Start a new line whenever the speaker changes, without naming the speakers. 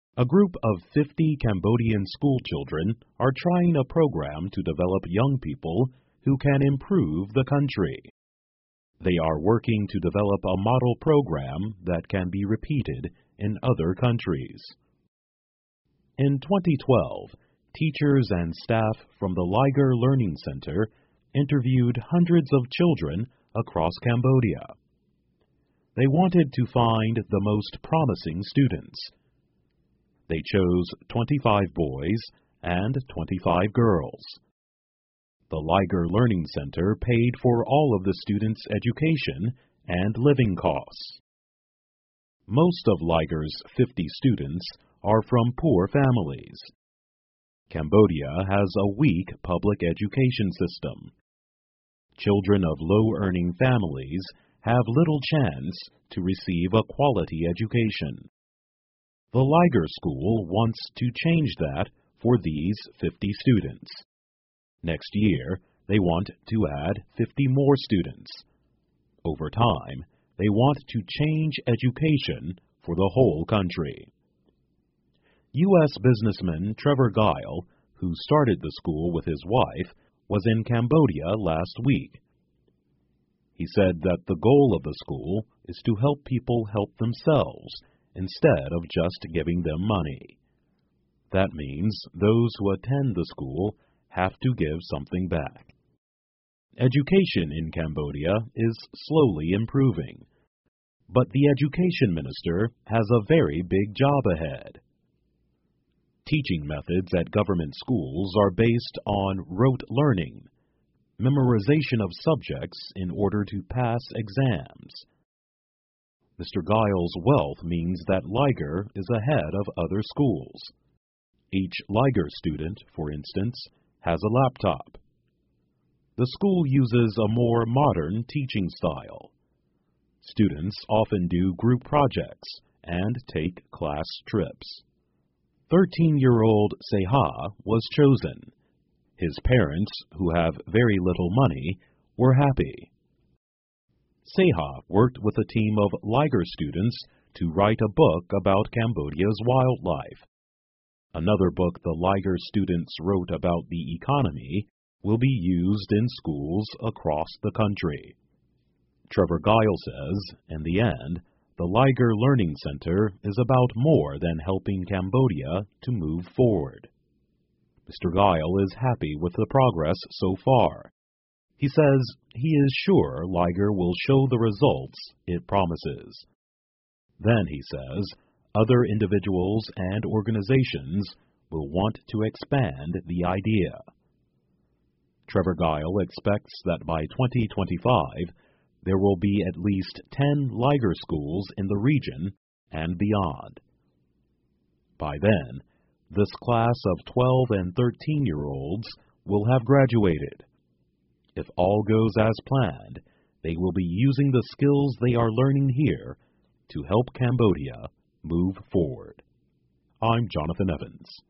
A group of 50 Cambodian schoolchildren are trying a program to develop young people who can improve the country. They are working to develop a model program that can be repeated in other countries. In 2012, teachers and staff from the Liger Learning Center interviewed hundreds of children across Cambodia. They wanted to find the most promising students. They chose 25 boys and 25 girls. The Liger Learning Center paid for all of the students' education and living costs. Most of Liger's 50 students are from poor families. Cambodia has a weak public education system. Children of low-earning families have little chance to receive a quality education. The Liger School wants to change that for these 50 students. Next year, they want to add 50 more students. Over time, they want to change education for the whole country. U.S. businessman Trevor Guile, who started the school with his wife, was in Cambodia last week. He said that the goal of the school is to help people help themselves instead of just giving them money. That means those who attend the school have to give something back. Education in Cambodia is slowly improving, but the education minister has a very big job ahead. Teaching methods at government schools are based on rote learning, memorization of subjects in order to pass exams. Mr. Guile's wealth means that Liger is ahead of other schools. Each Liger student, for instance, has a laptop. The school uses a more modern teaching style. Students often do group projects and take class trips. 13-year-old Seha was chosen. His parents, who have very little money, were happy. Seha worked with a team of Liger students to write a book about Cambodia's wildlife. Another book the Liger students wrote about the economy will be used in schools across the country. Trevor Guile says, in the end, the Liger Learning Center is about more than helping Cambodia to move forward. Mr. Guile is happy with the progress so far. He says he is sure Liger will show the results it promises. Then, he says, other individuals and organizations will want to expand the idea. Trevor Guile expects that by 2025, there will be at least 10 Liger schools in the region and beyond. By then, this class of 12 and 13-year-olds will have graduated. If all goes as planned, they will be using the skills they are learning here to help Cambodia move forward. I'm Jonathan Evans.